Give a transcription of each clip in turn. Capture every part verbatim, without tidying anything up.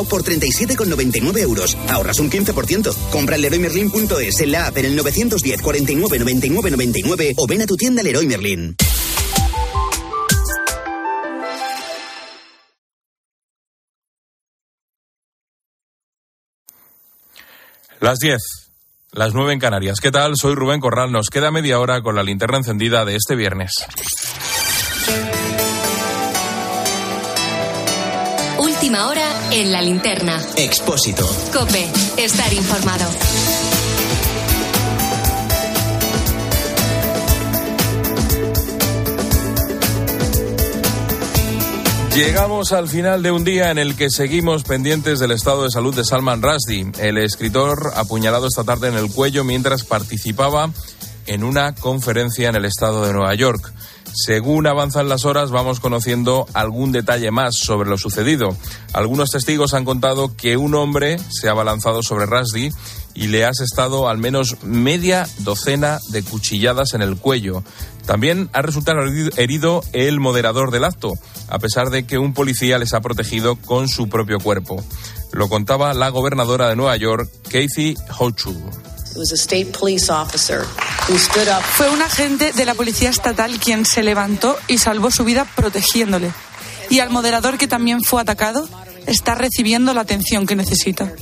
Now por treinta y siete con noventa y nueve euros. Ahorras un quince por ciento. Compra en leroy merlin punto es, en la app, en el nueve uno cero, cuarenta y nueve, noventa y nueve, noventa y nueve o ven a tu tienda Leroy Merlin. Las diez, las nueve en Canarias. ¿Qué tal? Soy Rubén Corral. Nos queda media hora con la linterna encendida de este viernes. Última hora en la linterna. Expósito. COPE. Estar informado. Llegamos al final de un día en el que seguimos pendientes del estado de salud de Salman Rushdie, el escritor apuñalado esta tarde en el cuello mientras participaba en una conferencia en el estado de Nueva York. Según avanzan las horas, vamos conociendo algún detalle más sobre lo sucedido. Algunos testigos han contado que un hombre se ha abalanzado sobre Rushdie y le ha asestado al menos media docena de cuchilladas en el cuello. También ha resultado herido el moderador del acto, a pesar de que un policía les ha protegido con su propio cuerpo. Lo contaba la gobernadora de Nueva York, Kathy Hochul. Fue un agente de la policía estatal quien se levantó y salvó su vida protegiéndole. Y al moderador, que también fue atacado, está recibiendo la atención que necesita.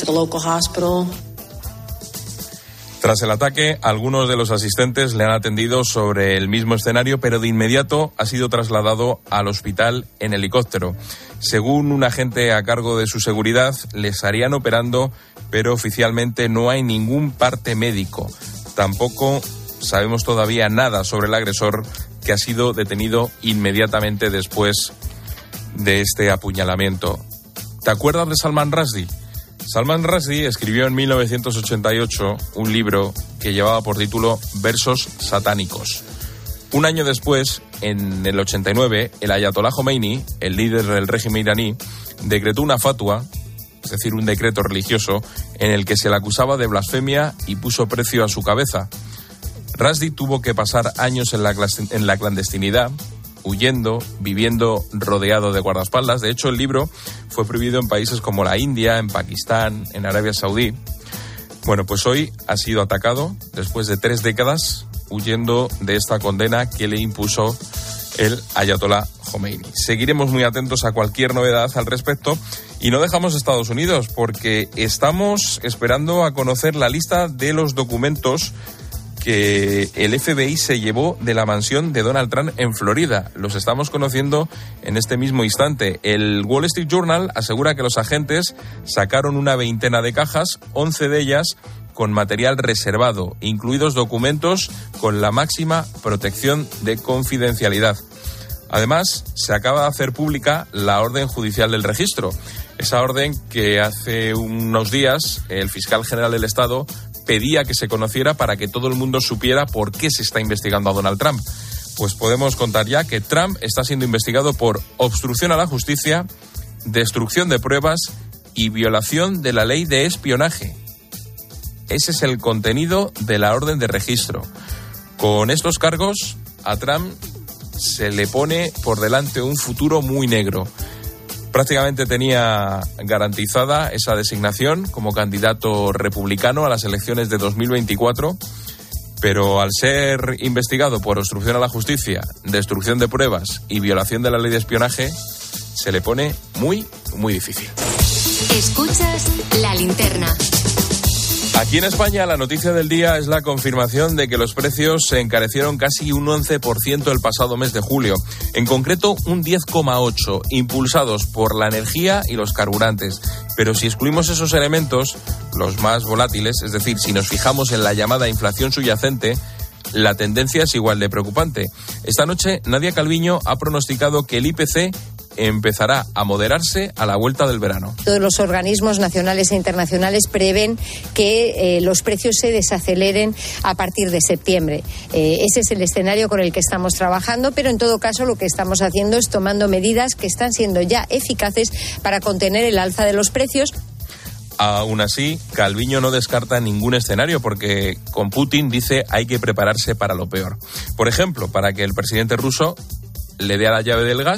Tras el ataque, algunos de los asistentes le han atendido sobre el mismo escenario, pero de inmediato ha sido trasladado al hospital en helicóptero. Según un agente a cargo de su seguridad, le estarían operando, pero oficialmente no hay ningún parte médico. Tampoco sabemos todavía nada sobre el agresor, que ha sido detenido inmediatamente después de este apuñalamiento. ¿Te acuerdas de Salman Rushdie? Salman Rushdie escribió en mil novecientos ochenta y ocho un libro que llevaba por título Versos satánicos. Un año después, en el ochenta y nueve, el Ayatollah Khomeini, el líder del régimen iraní, decretó una fatua, es decir, un decreto religioso, en el que se le acusaba de blasfemia y puso precio a su cabeza. Rushdie tuvo que pasar años en la, en la clandestinidad, huyendo, viviendo rodeado de guardaespaldas. De hecho, el libro fue prohibido en países como la India, en Pakistán, en Arabia Saudí. Bueno, pues hoy ha sido atacado después de tres décadas huyendo de esta condena que le impuso el Ayatollah Khomeini. Seguiremos muy atentos a cualquier novedad al respecto y no dejamos Estados Unidos porque estamos esperando a conocer la lista de los documentos que el F B I se llevó de la mansión de Donald Trump en Florida. Los estamos conociendo en este mismo instante. El Wall Street Journal asegura que los agentes sacaron una veintena de cajas, once de ellas con material reservado, incluidos documentos con la máxima protección de confidencialidad. Además, se acaba de hacer pública la orden judicial del registro. Esa orden que hace unos días el fiscal general del Estado pedía que se conociera para que todo el mundo supiera por qué se está investigando a Donald Trump. Pues podemos contar ya que Trump está siendo investigado por obstrucción a la justicia, destrucción de pruebas y violación de la ley de espionaje. Ese es el contenido de la orden de registro. Con estos cargos, a Trump se le pone por delante un futuro muy negro. Prácticamente tenía garantizada esa designación como candidato republicano a las elecciones de dos mil veinticuatro, pero al ser investigado por obstrucción a la justicia, destrucción de pruebas y violación de la ley de espionaje, se le pone muy, muy difícil. Escuchas La Linterna. Aquí en España la noticia del día es la confirmación de que los precios se encarecieron casi un once por ciento el pasado mes de julio. En concreto, un diez coma ocho por ciento, impulsados por la energía y los carburantes. Pero si excluimos esos elementos, los más volátiles, es decir, si nos fijamos en la llamada inflación subyacente, la tendencia es igual de preocupante. Esta noche, Nadia Calviño ha pronosticado que el I P C empezará a moderarse a la vuelta del verano. Todos los organismos nacionales e internacionales prevén que eh, los precios se desaceleren a partir de septiembre. Eh, ese es el escenario con el que estamos trabajando, pero en todo caso lo que estamos haciendo es tomando medidas que están siendo ya eficaces para contener el alza de los precios. Aún así, Calviño no descarta ningún escenario porque con Putin dice hay que prepararse para lo peor. Por ejemplo, para que el presidente ruso le dé a la llave del gas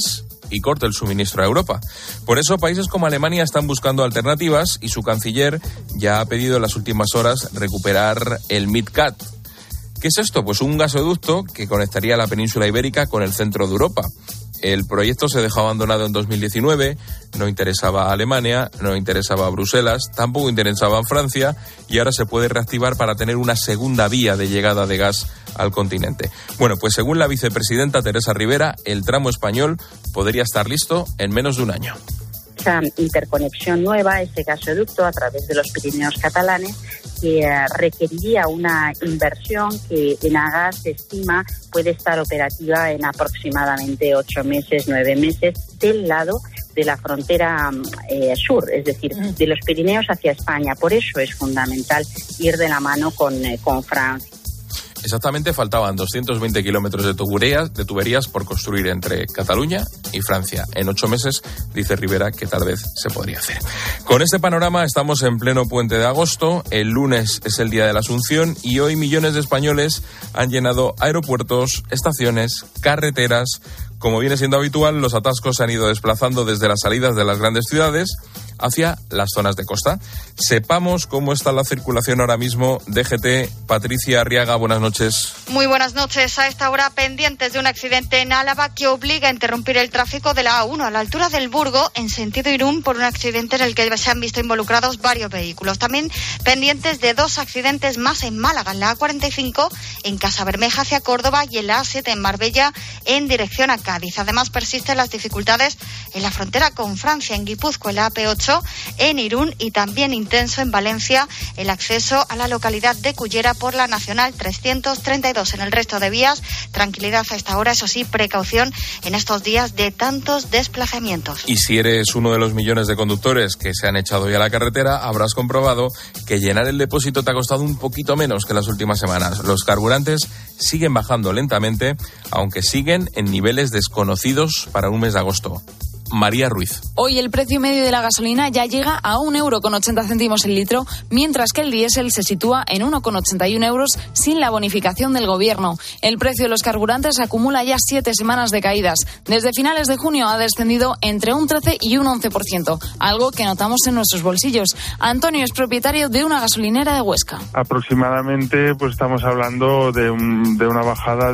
y corte el suministro a Europa. Por eso, países como Alemania están buscando alternativas y su canciller ya ha pedido en las últimas horas recuperar el MidCat. ¿Qué es esto? Pues un gasoducto que conectaría la península ibérica con el centro de Europa. El proyecto se dejó abandonado en dos mil diecinueve, no interesaba a Alemania, no interesaba a Bruselas, tampoco interesaba a Francia y ahora se puede reactivar para tener una segunda vía de llegada de gas al continente. Bueno, pues según la vicepresidenta Teresa Rivera, el tramo español podría estar listo en menos de un año. Esa interconexión nueva, ese gasoducto a través de los Pirineos catalanes, que eh, requeriría una inversión que en Agas se estima puede estar operativa en aproximadamente ocho meses, nueve meses, del lado de la frontera eh, sur, es decir, de los Pirineos hacia España. Por eso es fundamental ir de la mano con, eh, con Francia. Exactamente, faltaban doscientos veinte kilómetros de tuberías, de tuberías por construir entre Cataluña y Francia. En ocho meses, dice Rivera, que tal vez se podría hacer. Con este panorama estamos en pleno puente de agosto, el lunes es el día de la Asunción y hoy millones de españoles han llenado aeropuertos, estaciones, carreteras. Como viene siendo habitual, los atascos se han ido desplazando desde las salidas de las grandes ciudades hacia las zonas de costa. Sepamos cómo está la circulación ahora mismo. D G T, Patricia Arriaga, buenas noches. Muy buenas noches. A esta hora pendientes de un accidente en Álava que obliga a interrumpir el tráfico de la A uno a la altura del Burgo en sentido Irún por un accidente en el que se han visto involucrados varios vehículos. También pendientes de dos accidentes más en Málaga, en la A cuarenta y cinco en Casabermeja hacia Córdoba y en la A siete en Marbella en dirección a Cádiz. Además persisten las dificultades en la frontera con Francia, en Guipúzcoa, en la A P ocho en Irún y también intenso en Valencia el acceso a la localidad de Cullera por la Nacional trescientos treinta y dos. En el resto de vías, tranquilidad a esta hora, eso sí, precaución en estos días de tantos desplazamientos. Y si eres uno de los millones de conductores que se han echado ya a la carretera, habrás comprobado que llenar el depósito te ha costado un poquito menos que las últimas semanas. Los carburantes siguen bajando lentamente, aunque siguen en niveles desconocidos para un mes de agosto. María Ruiz. Hoy el precio medio de la gasolina ya llega a un euro con ochenta céntimos el litro, mientras que el diésel se sitúa en uno con ochenta y un euros sin la bonificación del gobierno. El precio de los carburantes acumula ya siete semanas de caídas. Desde finales de junio ha descendido entre un trece y un once por ciento, algo que notamos en nuestros bolsillos. Antonio es propietario de una gasolinera de Huesca. Aproximadamente pues estamos hablando de, un, de una bajada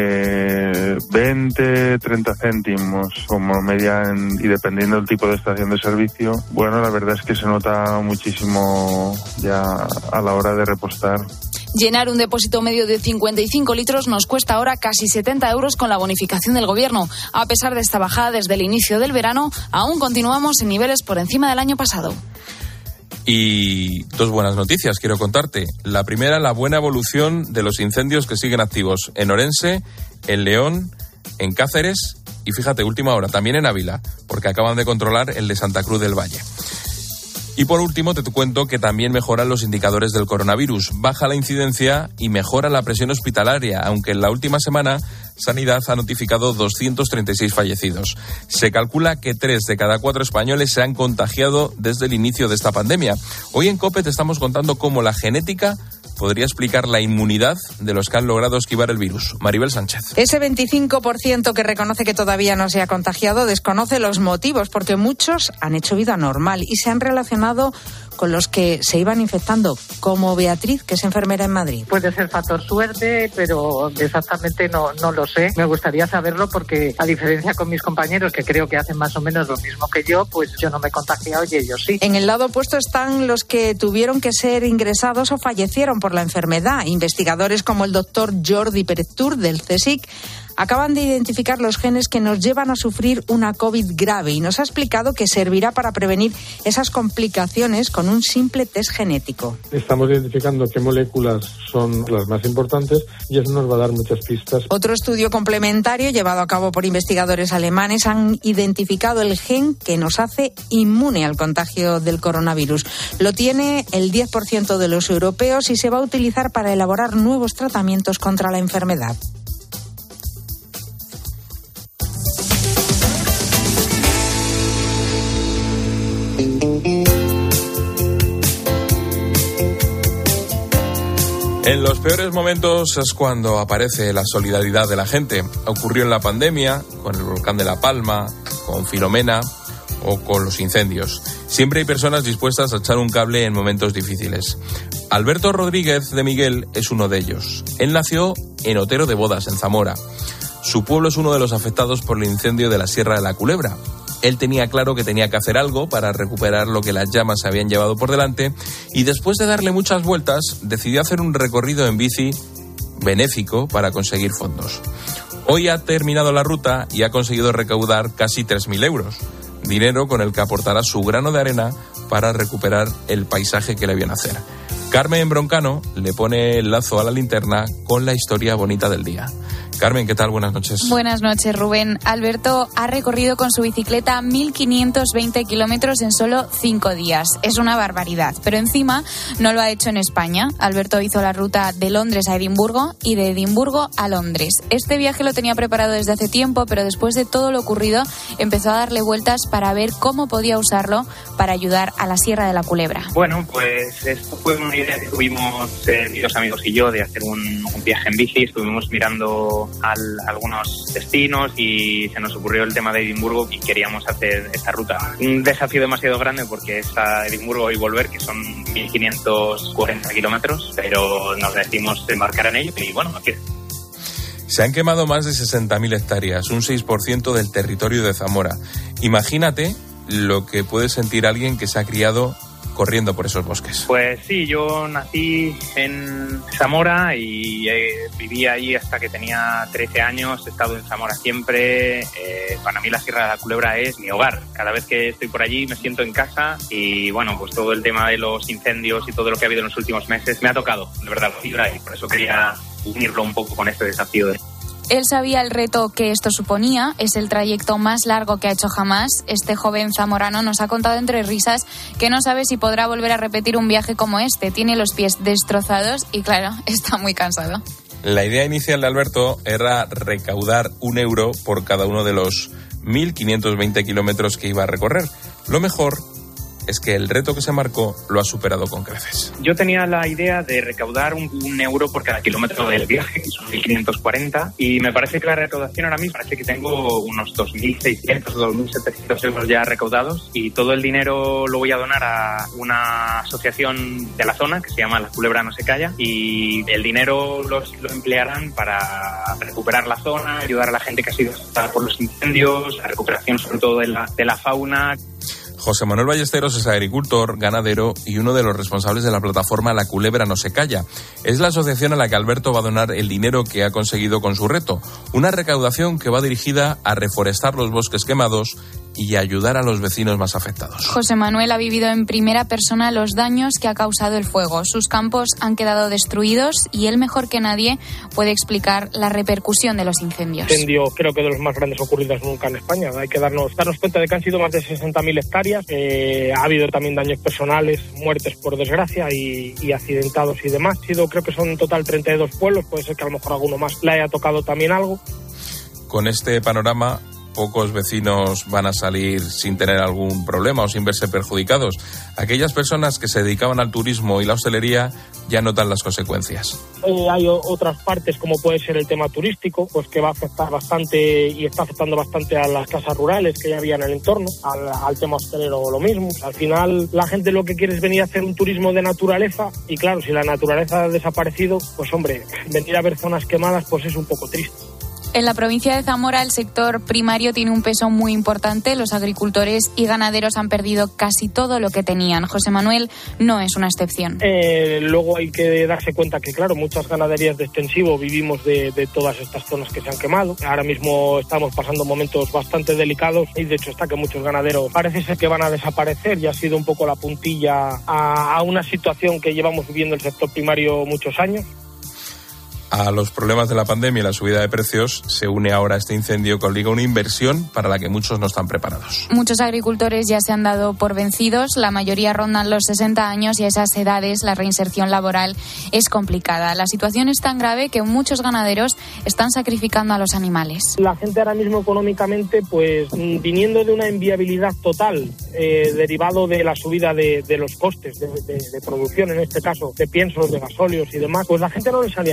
de veinte, treinta céntimos como media en y dependiendo del tipo de estación de servicio, bueno, la verdad es que se nota muchísimo ya a la hora de repostar. Llenar un depósito medio de cincuenta y cinco litros nos cuesta ahora casi setenta euros con la bonificación del gobierno. A pesar de esta bajada desde el inicio del verano, aún continuamos en niveles por encima del año pasado. Y dos buenas noticias quiero contarte. La primera, la buena evolución de los incendios que siguen activos en Orense, en León, en Cáceres y fíjate, última hora, también en Ávila, porque acaban de controlar el de Santa Cruz del Valle. Y por último te cuento que también mejoran los indicadores del coronavirus. Baja la incidencia y mejora la presión hospitalaria, aunque en la última semana Sanidad ha notificado doscientos treinta y seis fallecidos. Se calcula que tres de cada cuatro españoles se han contagiado desde el inicio de esta pandemia. Hoy en COPE te estamos contando cómo la genética podría explicar la inmunidad de los que han logrado esquivar el virus. Maribel Sánchez. Ese veinticinco por ciento que reconoce que todavía no se ha contagiado desconoce los motivos, porque muchos han hecho vida normal y se han relacionado con los que se iban infectando, como Beatriz, que es enfermera en Madrid. Puede ser factor suerte, pero exactamente no, no lo sé. Me gustaría saberlo porque, a diferencia con mis compañeros, que creo que hacen más o menos lo mismo que yo, pues yo no me he contagiado y ellos sí. En el lado opuesto están los que tuvieron que ser ingresados o fallecieron por la enfermedad. Investigadores como el doctor Jordi Pérez-Tur del CSIC acaban de identificar los genes que nos llevan a sufrir una COVID grave y nos ha explicado que servirá para prevenir esas complicaciones con un simple test genético. Estamos identificando qué moléculas son las más importantes y eso nos va a dar muchas pistas. Otro estudio complementario llevado a cabo por investigadores alemanes han identificado el gen que nos hace inmune al contagio del coronavirus. Lo tiene el diez por ciento de los europeos y se va a utilizar para elaborar nuevos tratamientos contra la enfermedad. En los peores momentos es cuando aparece la solidaridad de la gente. Ocurrió en la pandemia, con el volcán de La Palma, con Filomena o con los incendios. Siempre hay personas dispuestas a echar un cable en momentos difíciles. Alberto Rodríguez de Miguel es uno de ellos. Él nació en Otero de Bodas, en Zamora. Su pueblo es uno de los afectados por el incendio de la Sierra de la Culebra. Él tenía claro que tenía que hacer algo para recuperar lo que las llamas se habían llevado por delante y después de darle muchas vueltas decidió hacer un recorrido en bici benéfico para conseguir fondos. Hoy ha terminado la ruta y ha conseguido recaudar casi tres mil euros, dinero con el que aportará su grano de arena para recuperar el paisaje que le vio nacer. Carmen Broncano le pone el lazo a la linterna con la historia bonita del día. Carmen, ¿qué tal? Buenas noches. Buenas noches, Rubén. Alberto ha recorrido con su bicicleta mil quinientos veinte kilómetros en solo cinco días. Es una barbaridad, pero encima no lo ha hecho en España. Alberto hizo la ruta de Londres a Edimburgo y de Edimburgo a Londres. Este viaje lo tenía preparado desde hace tiempo, pero después de todo lo ocurrido empezó a darle vueltas para ver cómo podía usarlo para ayudar a la Sierra de la Culebra. Bueno, pues esto fue una idea que tuvimos eh, dos amigos y yo de hacer un, un viaje en bici. Estuvimos mirando Al, algunos destinos y se nos ocurrió el tema de Edimburgo y queríamos hacer esta ruta. Un desafío demasiado grande porque es a Edimburgo y volver, que son mil quinientos cuarenta kilómetros, pero nos decidimos embarcar en ello y bueno, aquí. Se han quemado más de sesenta mil hectáreas, un seis por ciento del territorio de Zamora. Imagínate lo que puede sentir alguien que se ha criado corriendo por esos bosques. Pues sí, yo nací en Zamora y eh, viví ahí hasta que tenía trece años, he estado en Zamora siempre. Eh, para mí la Sierra de la Culebra es mi hogar. Cada vez que estoy por allí me siento en casa y bueno, pues todo el tema de los incendios y todo lo que ha habido en los últimos meses me ha tocado, de verdad, y por eso quería unirlo un poco con este desafío de... Él sabía el reto que esto suponía, es el trayecto más largo que ha hecho jamás. Este joven zamorano nos ha contado entre risas que no sabe si podrá volver a repetir un viaje como este. Tiene los pies destrozados y claro, está muy cansado. La idea inicial de Alberto era recaudar un euro por cada uno de los mil quinientos veinte kilómetros que iba a recorrer. Lo mejor es que el reto que se marcó lo ha superado con creces. Yo tenía la idea de recaudar un, un euro por cada kilómetro del viaje, que son mil quinientos cuarenta, y me parece que la recaudación ahora mismo, parece que tengo unos dos mil seiscientos o dos mil setecientos euros ya recaudados, y todo el dinero lo voy a donar a una asociación de la zona que se llama La Culebra No Se Calla, y el dinero los, lo emplearán para recuperar la zona, ayudar a la gente que ha sido afectada por los incendios, la recuperación sobre todo de la, de la fauna. José Manuel Ballesteros es agricultor, ganadero y uno de los responsables de la plataforma La Culebra No Se Calla. Es la asociación a la que Alberto va a donar el dinero que ha conseguido con su reto. Una recaudación que va dirigida a reforestar los bosques quemados y ayudar a los vecinos más afectados. José Manuel ha vivido en primera persona los daños que ha causado el fuego. Sus campos han quedado destruidos y él mejor que nadie puede explicar la repercusión de los incendios. Incendio creo que de los más grandes ocurridos nunca en España. Hay que darnos, darnos cuenta de que han sido más de sesenta mil hectáreas. Eh, ha habido también daños personales, muertes por desgracia y, y accidentados y demás. Ha sido, creo que son en total treinta y dos pueblos. Puede ser que a lo mejor alguno más le haya tocado también algo. Con este panorama, pocos vecinos van a salir sin tener algún problema o sin verse perjudicados. Aquellas personas que se dedicaban al turismo y la hostelería ya notan las consecuencias. Eh, hay o- otras partes, como puede ser el tema turístico, pues que va a afectar bastante y está afectando bastante a las casas rurales que ya había en el entorno, al, al tema hostelero lo mismo. Al final la gente lo que quiere es venir a hacer un turismo de naturaleza y claro, si la naturaleza ha desaparecido, pues hombre, venir a ver zonas quemadas pues es un poco triste. En la provincia de Zamora el sector primario tiene un peso muy importante. Los agricultores y ganaderos han perdido casi todo lo que tenían. José Manuel no es una excepción. Eh, luego hay que darse cuenta que, claro, muchas ganaderías de extensivo vivimos de, de todas estas zonas que se han quemado. Ahora mismo estamos pasando momentos bastante delicados y de hecho está que muchos ganaderos parece ser que van a desaparecer y ha sido un poco la puntilla a, a una situación que llevamos viviendo el sector primario muchos años. A los problemas de la pandemia y la subida de precios se une ahora este incendio que obliga a una inversión para la que muchos no están preparados. Muchos agricultores ya se han dado por vencidos, la mayoría rondan los sesenta años y a esas edades la reinserción laboral es complicada. La situación es tan grave que muchos ganaderos están sacrificando a los animales. La gente ahora mismo económicamente, pues viniendo de una inviabilidad total, eh, derivado de la subida de, de los costes de, de, de producción, en este caso de piensos, de gasóleos y demás, pues la gente no le salían las cuentas.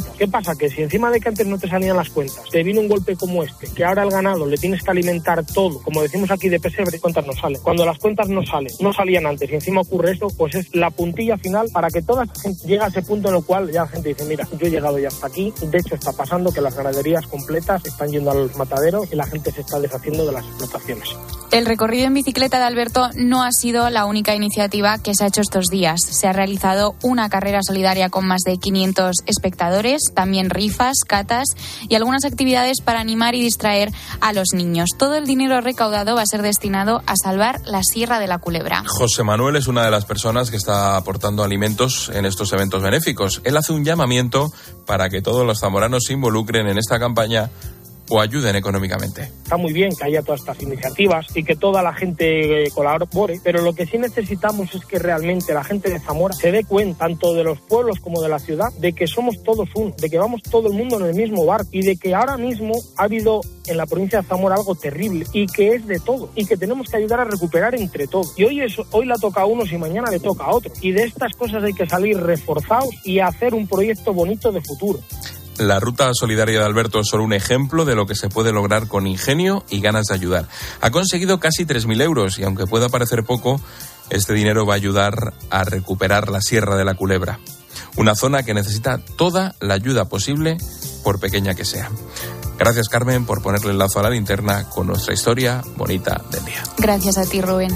cuentas. ¿Qué pasa? Que si encima de que antes no te salían las cuentas, te viene un golpe como este, que ahora al ganado le tienes que alimentar todo, como decimos aquí de pesebre, cuentas no salen. Cuando las cuentas no salen, no salían antes y encima ocurre esto, pues es la puntilla final para que toda esta gente llegue a ese punto en el cual ya la gente dice, mira, yo he llegado ya hasta aquí. De hecho está pasando que las ganaderías completas están yendo a los mataderos y la gente se está deshaciendo de las explotaciones. El recorrido en bicicleta de Alberto no ha sido la única iniciativa que se ha hecho estos días. Se ha realizado una carrera solidaria con más de quinientos espectadores, también rifas, catas y algunas actividades para animar y distraer a los niños. Todo el dinero recaudado va a ser destinado a salvar la Sierra de la Culebra. José Manuel es una de las personas que está aportando alimentos en estos eventos benéficos. Él hace un llamamiento para que todos los zamoranos se involucren en esta campaña o ayuden económicamente. Está muy bien que haya todas estas iniciativas y que toda la gente eh, colabore, pero lo que sí necesitamos es que realmente la gente de Zamora se dé cuenta, tanto de los pueblos como de la ciudad, de que somos todos uno, de que vamos todo el mundo en el mismo barco y de que ahora mismo ha habido en la provincia de Zamora algo terrible y que es de todo y que tenemos que ayudar a recuperar entre todos. Y hoy, es, hoy la toca a unos y mañana le toca a otros. Y de estas cosas hay que salir reforzados y hacer un proyecto bonito de futuro. La Ruta Solidaria de Alberto es solo un ejemplo de lo que se puede lograr con ingenio y ganas de ayudar. Ha conseguido casi tres mil euros y aunque pueda parecer poco, este dinero va a ayudar a recuperar la Sierra de la Culebra, una zona que necesita toda la ayuda posible, por pequeña que sea. Gracias, Carmen, por ponerle el lazo a la linterna con nuestra historia bonita del día. Gracias a ti, Rubén.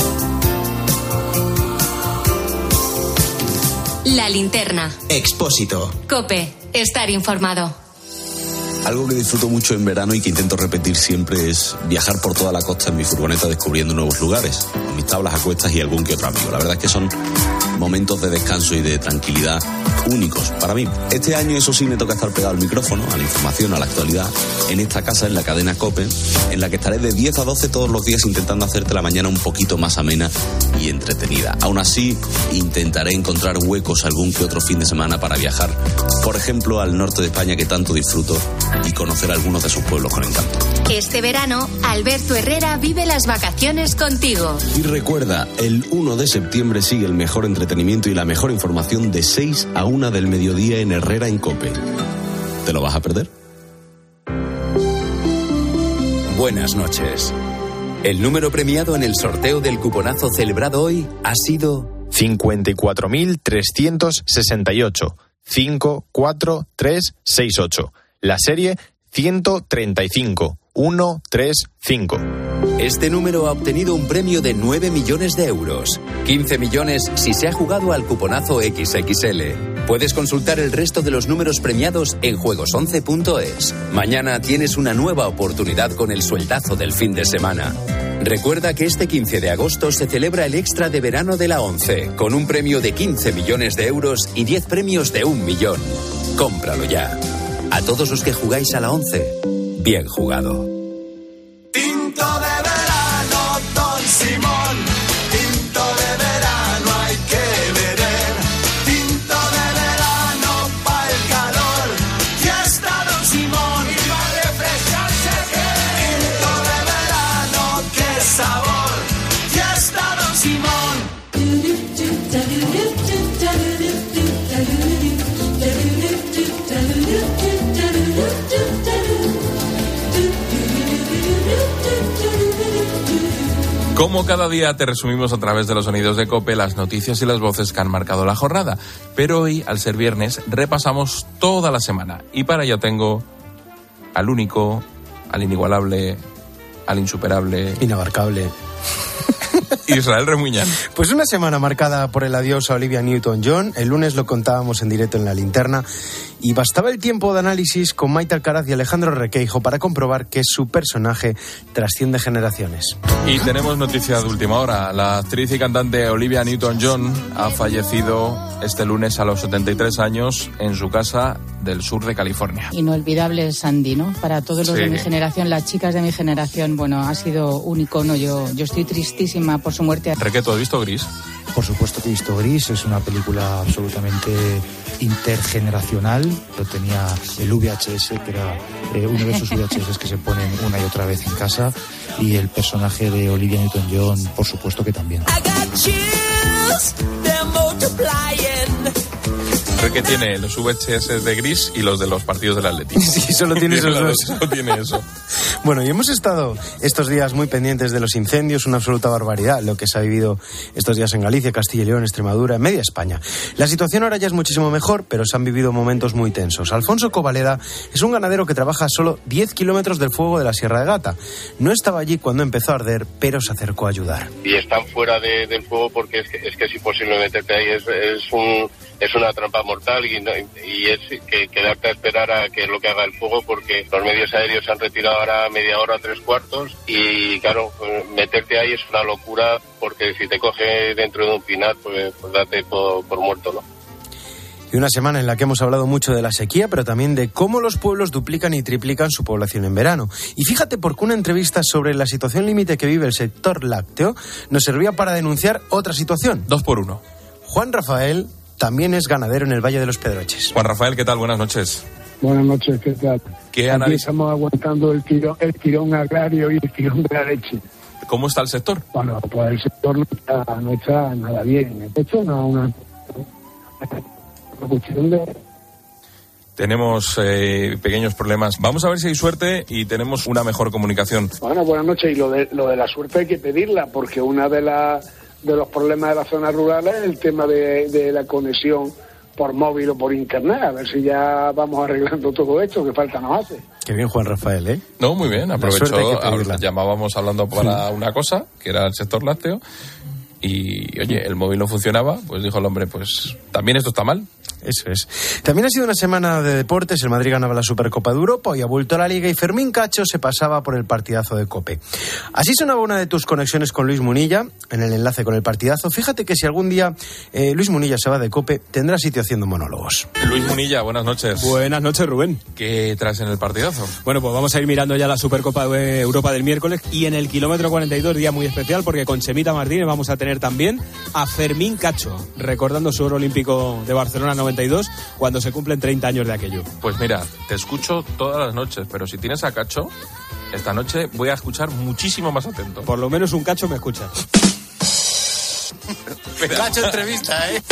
La linterna. Expósito. COPE. Estar informado. Algo que disfruto mucho en verano y que intento repetir siempre es viajar por toda la costa en mi furgoneta descubriendo nuevos lugares, con mis tablas a cuestas y algún que otro amigo. La verdad es que son momentos de descanso y de tranquilidad únicos para mí. Este año, eso sí, me toca estar pegado al micrófono, a la información, a la actualidad, en esta casa, en la cadena COPE, en la que estaré de diez a doce todos los días intentando hacerte la mañana un poquito más amena y entretenida. Aún así, intentaré encontrar huecos algún que otro fin de semana para viajar, por ejemplo, al norte de España, que tanto disfruto, y conocer algunos de sus pueblos con encanto. Este verano, Alberto Herrera vive las vacaciones contigo. Y recuerda, el uno de septiembre sigue el mejor entretenimiento y la mejor información de seis a una del mediodía en Herrera en COPE. ¿Te lo vas a perder? Buenas noches. El número premiado en el sorteo del cuponazo celebrado hoy ha sido cincuenta y cuatro mil trescientos sesenta y ocho, cinco cuatro tres seis ocho. La serie ciento treinta y cinco, ciento treinta y cinco. Este número ha obtenido un premio de nueve millones de euros. quince millones si se ha jugado al cuponazo equis equis ele. Puedes consultar el resto de los números premiados en juegos once punto es. Mañana tienes una nueva oportunidad con el sueldazo del fin de semana. Recuerda que este quince de agosto se celebra el extra de verano de la ONCE, con un premio de quince millones de euros y diez premios de un millón. Cómpralo ya. A todos los que jugáis a la ONCE, bien jugado. Tinto de verano, Don Simón. Tinto de verano hay que beber. Tinto de verano pa' el calor. Ya está Don Simón y va a refrescarse que. Tinto de verano, qué sabor. Ya está Don Simón. Como cada día te resumimos a través de los sonidos de COPE las noticias y las voces que han marcado la jornada. Pero hoy, al ser viernes, repasamos toda la semana. Y para ello tengo al único, al inigualable, al insuperable... Inabarcable. Israel Remuñán. Pues una semana marcada por el adiós a Olivia Newton-John. El lunes lo contábamos en directo en La Linterna. Y bastaba el tiempo de análisis con Maite Alcaraz y Alejandro Requeijo para comprobar que su personaje trasciende generaciones. Y tenemos noticia de última hora. La actriz y cantante Olivia Newton-John ha fallecido este lunes a los setenta y tres años en su casa del sur de California. Inolvidable Sandy, ¿no? Para todos los Sí. de mi generación, las chicas de mi generación, bueno, ha sido un icono. Yo, yo estoy tristísima por su muerte. Requeto, ¿has visto Gris? Por supuesto que he visto Gris, es una película absolutamente intergeneracional. Yo tenía el V H S, que era eh, uno de esos V H S que se ponen una y otra vez en casa, y el personaje de Olivia Newton-John, por supuesto que también. ver que tiene los V H S de gris y los de los partidos del Atlético. Sí, solo tiene esos dos. Solo tiene eso. Bueno, y hemos estado estos días muy pendientes de los incendios, una absoluta barbaridad lo que se ha vivido estos días en Galicia, Castilla y León, Extremadura, en media España. La situación ahora ya es muchísimo mejor, pero se han vivido momentos muy tensos. Alfonso Covaleda es un ganadero que trabaja a solo diez kilómetros del fuego de la Sierra de Gata. No estaba allí cuando empezó a arder, pero se acercó a ayudar. Y están fuera de, del fuego porque es que, es que es imposible meterte ahí, es, es, un, es una trampa mortal y, no, y es que quedarte a esperar a que lo que haga el fuego, porque los medios aéreos se han retirado ahora media hora, tres cuartos, y claro, meterte ahí es una locura, porque si te coge dentro de un pinar, pues, pues date por, por muerto, ¿no? Y una semana en la que hemos hablado mucho de la sequía, pero también de cómo los pueblos duplican y triplican su población en verano. Y fíjate por qué una entrevista sobre la situación límite que vive el sector lácteo nos servía para denunciar otra situación. Dos por uno. Juan Rafael también es ganadero en el Valle de los Pedroches. Juan Rafael, ¿qué tal? Buenas noches. Buenas noches, ¿qué tal? ¿Qué Aquí análisis? estamos aguantando el tirón, el tirón agrario y el tirón de la leche. ¿Cómo está el sector? Bueno, pues el sector no está, no está nada bien. De hecho, no, una, una cuestión de... Tenemos eh, pequeños problemas. Vamos a ver si hay suerte y tenemos una mejor comunicación. Bueno, buenas noches. Y lo de, lo de la suerte hay que pedirla, porque una de las de los problemas de las zonas rurales es el tema de, de la conexión por móvil o por internet. A ver si ya vamos arreglando todo esto, que falta nos hace. Qué bien, Juan Rafael, ¿eh? No, muy bien. Aprovechó, a, llamábamos hablando para una cosa, que era el sector lácteo, y oye, el móvil no funcionaba, pues dijo el hombre, pues también esto está mal. Eso es. También ha sido una semana de deportes. El Madrid ganaba la Supercopa de Europa, hoy ha vuelto a la Liga y Fermín Cacho se pasaba por el partidazo de COPE. Así sonaba una de tus conexiones con Luis Munilla en el enlace con el partidazo. Fíjate que si algún día eh, Luis Munilla se va de COPE, tendrá sitio haciendo monólogos. Luis Munilla, buenas noches. Buenas noches, Rubén. ¿Qué traes en el partidazo? Bueno, pues vamos a ir mirando ya la Supercopa de Europa del miércoles, y en el kilómetro cuarenta y dos, día muy especial, porque con Chemita Martínez vamos a tener también a Fermín Cacho, recordando su oro olímpico de Barcelona noventa y dos, cuando se cumplen treinta años de aquello. Pues mira, te escucho todas las noches, pero si tienes a Cacho, esta noche voy a escuchar muchísimo más atento. Por lo menos un Cacho me escucha. Cacho entrevista, ¿eh?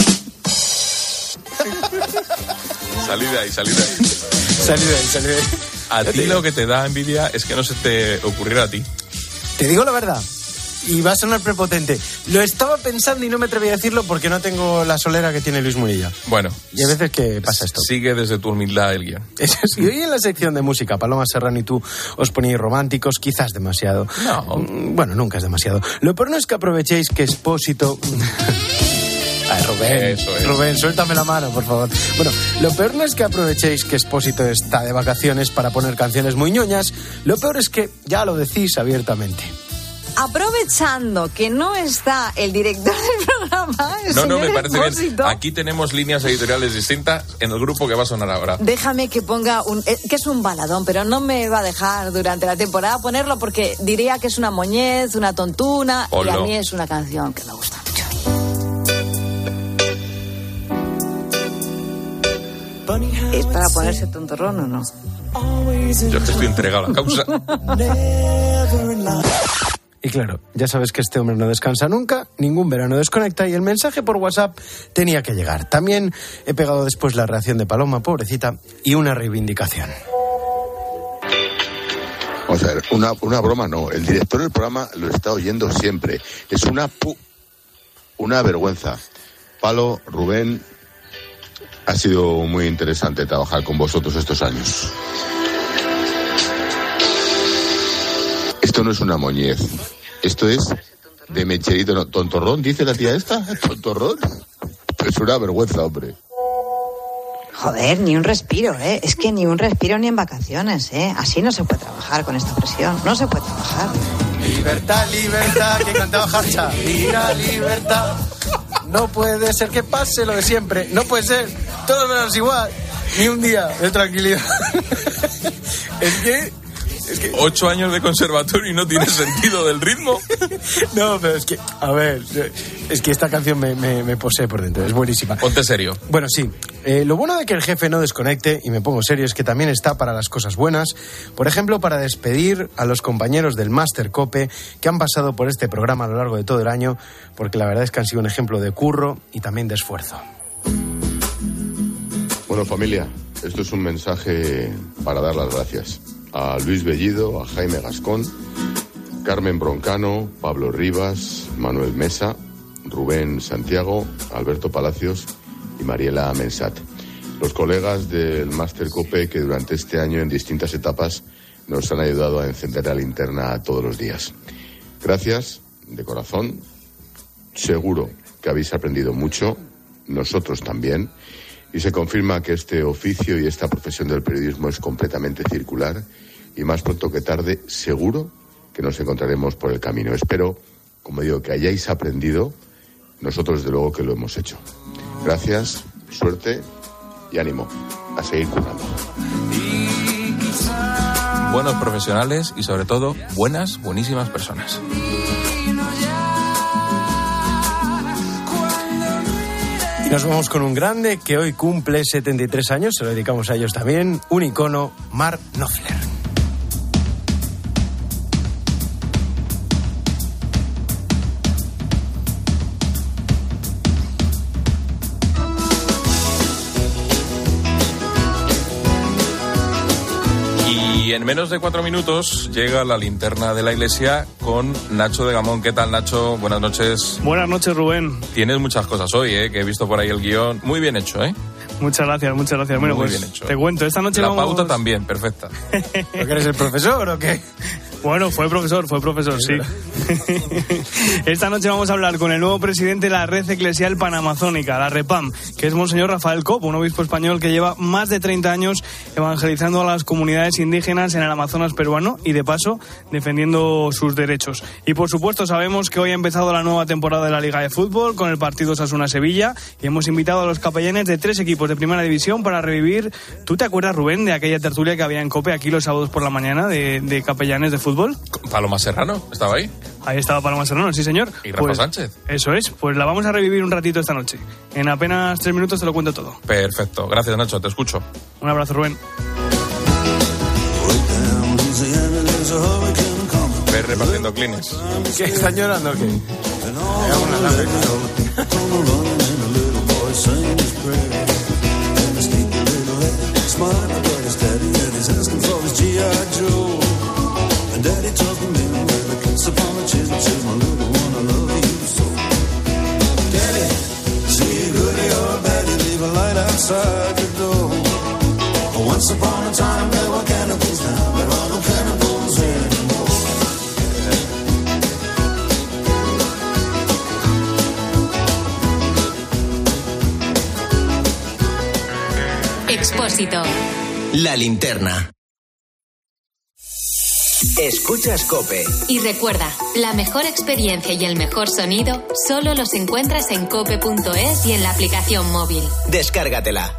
Salí de ahí, salí de ahí. Salí de ahí, salí de ahí. A ti lo que te da envidia es que no se te ocurriera a ti. Te digo la verdad, y va a sonar prepotente. Lo estaba pensando y no me atreví a decirlo porque no tengo la solera que tiene Luis Munilla. Bueno. Y a veces que pasa esto. Sigue desde tu humildad el guión. Eso sí. Hoy en la sección de música, Paloma Serrano y tú os poníais románticos, quizás demasiado. No. Bueno, nunca es demasiado. Lo peor no es que aprovechéis que Expósito... Ay, Rubén, Eso es. Rubén, suéltame la mano, por favor. Bueno, lo peor no es que aprovechéis que Expósito está de vacaciones para poner canciones muy ñoñas. Lo peor es que ya lo decís abiertamente. Aprovechando que no está el director del programa, el No, no, señor me parece Expósito, bien. Aquí tenemos líneas editoriales distintas en el grupo que va a sonar ahora. déjame que ponga un... eh, que es un baladón, pero no me va a dejar durante la temporada ponerlo porque diría que es una moñez, una tontuna, Ponlo. y a mí es una canción que me gusta mucho. ¿Es para ponerse tontorrón o no? Yo que estoy entregado a la causa. Y claro, ya sabes que este hombre no descansa nunca, ningún verano desconecta y el mensaje por WhatsApp tenía que llegar. También he pegado después la reacción de Paloma, pobrecita, y una reivindicación. Vamos a ver, una, una broma no. El director del programa lo está oyendo siempre. Es una pu una vergüenza. Palo, Rubén, ha sido muy interesante trabajar con vosotros estos años. Esto no es una moñez. Esto es de mecherito. No, ¿tontorrón dice la tía esta? ¿Tontorrón? Es una vergüenza, hombre. Joder, ni un respiro, ¿eh? Es que ni un respiro ni en vacaciones, ¿eh? Así no se puede trabajar con esta presión. No se puede trabajar. Libertad, libertad, que cantaba Harcha. Mira, libertad. No puede ser que pase lo de siempre. No puede ser. Todo menos igual. Ni un día de tranquilidad. Es que... Es que... Ocho años de conservatorio y no tiene sentido del ritmo. No, pero es que, a ver, es que esta canción me, me, me posee por dentro, es buenísima. Ponte serio. Bueno, sí, eh, lo bueno de que el jefe no desconecte, y me pongo serio, es que también está para las cosas buenas. Por ejemplo, para despedir a los compañeros del Máster Cope que han pasado por este programa a lo largo de todo el año, porque la verdad es que han sido un ejemplo de curro y también de esfuerzo. Bueno, familia, esto es un mensaje para dar las gracias a Luis Bellido, a Jaime Gascón, Carmen Broncano, Pablo Rivas, Manuel Mesa, Rubén Santiago, Alberto Palacios y Mariela Mensat. Los colegas del Máster COPE que durante este año en distintas etapas nos han ayudado a encender la linterna todos los días. Gracias, de corazón. Seguro que habéis aprendido mucho, nosotros también, y se confirma que este oficio y esta profesión del periodismo es completamente circular y más pronto que tarde seguro que nos encontraremos por el camino. Espero, como digo, que hayáis aprendido, nosotros desde luego que lo hemos hecho. Gracias, suerte y ánimo a seguir currando. Buenos profesionales y sobre todo buenas, buenísimas personas. Y nos vamos con un grande que hoy cumple setenta y tres años, se lo dedicamos a ellos también, un icono, Mark Knopfler. Y en menos de cuatro minutos llega la linterna de la iglesia con Nacho de Gamón. ¿Qué tal, Nacho? Buenas noches. Buenas noches, Rubén. Tienes muchas cosas hoy, ¿eh? Que he visto por ahí el guión. Muy bien hecho, ¿eh? Muchas gracias, muchas gracias. Bueno, Muy pues bien hecho. te cuento, esta noche La vamos... pauta también, perfecta. ¿Pero que eres el profesor o qué? Bueno, fue profesor, fue profesor, sí. Esta noche vamos a hablar con el nuevo presidente de la Red Eclesial Panamazónica, la REPAM, que es Monseñor Rafael Cobo, un obispo español que lleva más de treinta años evangelizando a las comunidades indígenas en el Amazonas peruano y, de paso, defendiendo sus derechos. Y, por supuesto, sabemos que hoy ha empezado la nueva temporada de la Liga de Fútbol con el partido Osasuna-Sevilla y hemos invitado a los capellanes de tres equipos de Primera División para revivir... ¿Tú te acuerdas, Rubén, de aquella tertulia que había en COPE aquí los sábados por la mañana de, de capellanes de fútbol? Paloma Serrano, ¿estaba ahí? Ahí estaba Paloma Serrano, sí señor. Y Rafa pues, Sánchez. Eso es, pues la vamos a revivir un ratito esta noche. En apenas tres minutos te lo cuento todo. Perfecto, gracias, Nacho, te escucho. Un abrazo, Rubén. Ves repartiendo clines. ¿Qué están llorando o qué? Once upon a time there were cannibals, now there are no cannibals anymore. Expósito. La linterna. Escuchas COPE. Y recuerda, la mejor experiencia y el mejor sonido solo los encuentras en cope punto es y en la aplicación móvil. Descárgatela.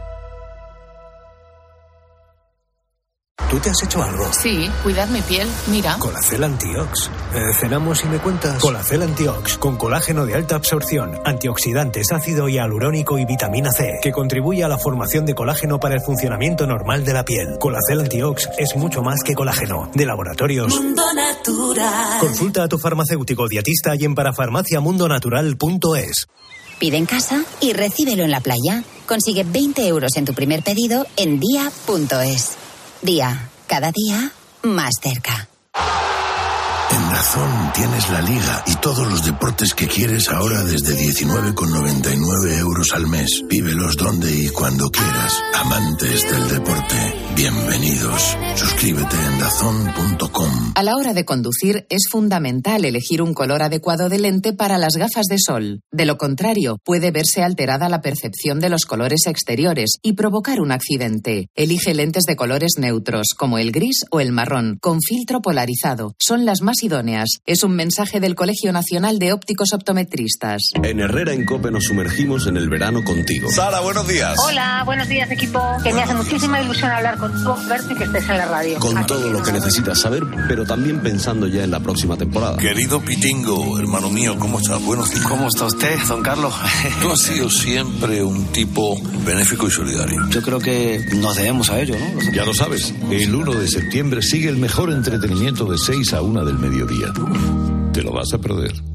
¿Tú te has hecho algo? Sí, cuidar mi piel, mira. Colacel Antiox. Eh, cenamos y me cuentas. Colacel Antiox, con colágeno de alta absorción, antioxidantes, ácido hialurónico y vitamina C, que contribuye a la formación de colágeno para el funcionamiento normal de la piel. Colacel Antiox es mucho más que colágeno. De Laboratorios Mundo Natural. Consulta a tu farmacéutico dietista y en parafarmacia mundo natural punto es. Pide en casa y recíbelo en la playa. Consigue veinte euros en tu primer pedido en día punto es. Día, cada día más cerca. En DAZN tienes la Liga y todos los deportes que quieres ahora desde diecinueve con noventa y nueve euros al mes. Vívelos donde y cuando quieras. Amantes del deporte, bienvenidos. Suscríbete en dazn punto com. A la hora de conducir es fundamental elegir un color adecuado de lente para las gafas de sol. De lo contrario, puede verse alterada la percepción de los colores exteriores y provocar un accidente. Elige lentes de colores neutros, como el gris o el marrón, con filtro polarizado. Son las más idóneas. Es un mensaje del Colegio Nacional de Ópticos Optometristas. En Herrera en COPE nos sumergimos en el verano contigo. Sara, buenos días. Hola, buenos días, equipo. Que me hace muchísima ilusión hablar contigo, verte y que estés en la radio. Con todo lo que necesitas saber, pero también pensando ya en la próxima temporada. Querido Pitingo, hermano mío, ¿cómo estás? Buenos días. ¿Cómo está usted, don Carlos? Tú has sido siempre un tipo benéfico y solidario. Yo creo que nos debemos a ello, ¿no? Ya lo sabes, el uno de septiembre sigue el mejor entretenimiento de seis a una del mediodía. Te lo vas a perder.